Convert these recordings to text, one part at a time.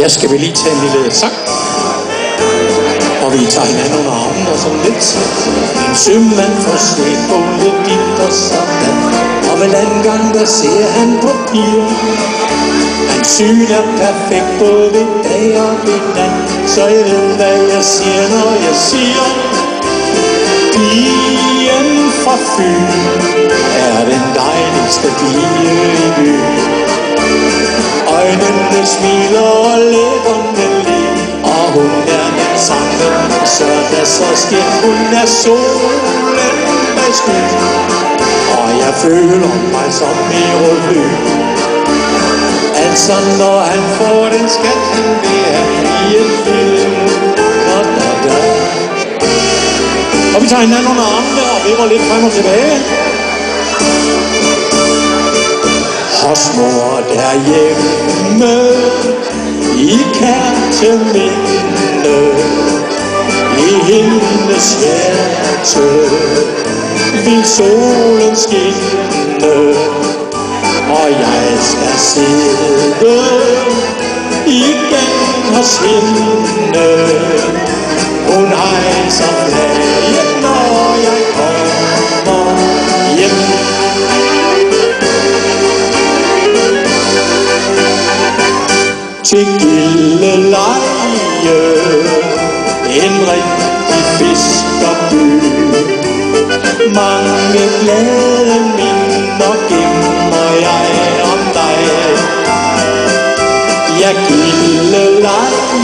Ja, skal vi lige tage en lille sang? Og vi tager hinanden under armen og sådan lidt. En sømand får set både dit og sådan. Og vel anden gang der ser han på piger. Hans syn er perfekt både ved dag og ved nat. Så jeg ved hvad jeg siger når jeg siger pigen fra Fyn er den dejligste pige i byen. Øjnene smiler og læberne ler, og hun er den samme, så der så sker. Hun er solen med sky, og jeg føler mig som Merolø. Altså når han får den skat, han vil have i en film. Og vi tager hinanden under armene og vipper lidt frem og tilbage. Hos mor derhjemme i Kærteminde, i hendes hjerte vil solen skinne, og jeg skal sidde igen hos hende. Hun hejser flaget, når jeg kommer hjem. Til Gilleleje, en rigtig fiskerby. Mange glade minder gemmer jeg om dig. Ja, Gilleleje,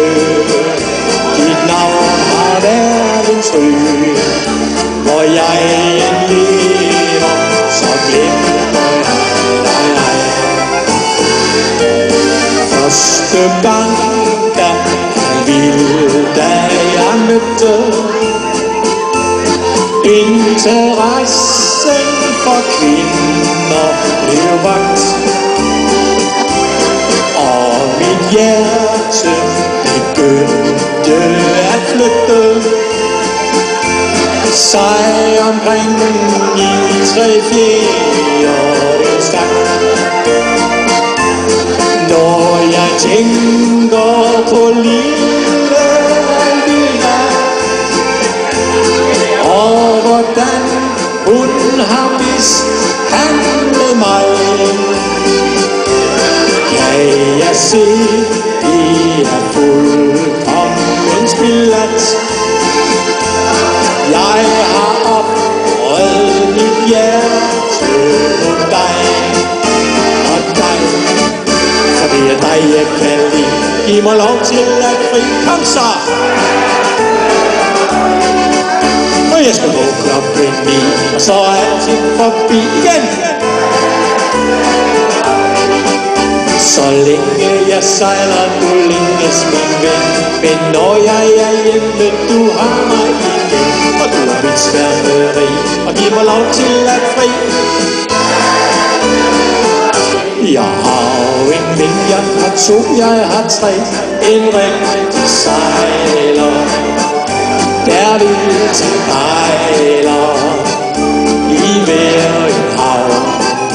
dit navn har verdens ry. Hvor jeg lever, så glemmer jeg dig. Første gang, da jeg mødte interessen for kvinder blev vagt, og mit hjerte begyndte at flytte sig omkring i 3/4 takt. Når jeg tænker på lille Alvina, og hvordan hun har mishandlet mig, kan jeg se, det er fuldkommen spildt. Jeg har oprørt mit hjerte mod dig, og dig, for det er dig jeg kan lide. Giv mig lov til at fri. Kom så! Og jeg skal gå klokken 9, og så er alting forbi igen. Så længe jeg sejler, du længes min ven. Men når jeg er hjemme, du har mig igen. Og du er mit sværmeri, og giv mig lov til at fri. Jeg har jo en ven, jeg har 2, jeg har 3. En rigtig sejler, der vil til bejler i hver en havn.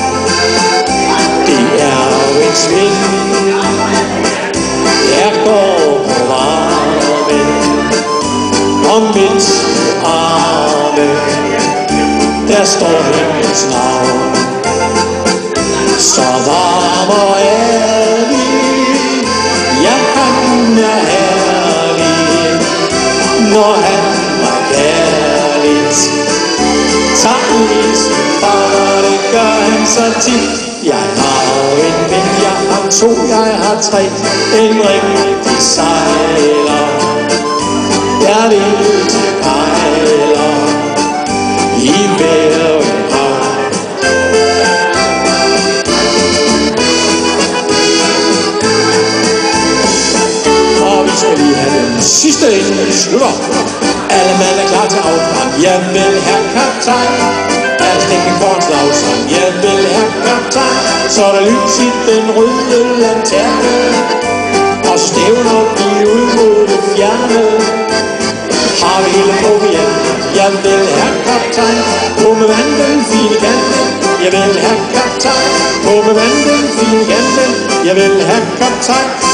Det er jo en sving, jeg går på varmen, og mit arme, der står hendes navn. Så varm og ærlig, ja han er herlig, når han var kærligt. Tager i sin far, det gør han så tit. Jeg har en ven, jeg har 2, jeg har 3. En rigtig sejler, der vil til pejler i hver en havn. Og vi skal lige have den sidste inden vi slutter. Alle mand er klar til afgang. Jeg vil have kaptajn. Lad os lægge en kornslagsang. Jeg vil have kaptajn. Så er der lys i den røde lanterne, og stævner vi ud mod det fjerne. Har vi hele proviant. Jeg vil have kaptajn. På med vand den fine kanten. Jeg vil have kaptajn. På med vand den fine kanten. Jeg vil have kaptajn.